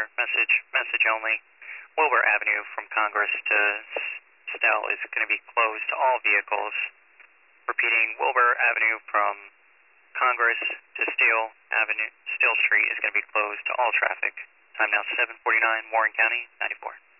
center, message only. Wilbur Avenue from Congress to Stell is going to be closed to all vehicles. Repeating, Wilbur Avenue from Congress to Steel Street is going to be closed to all traffic. Time now 7:49, Warren County, 94.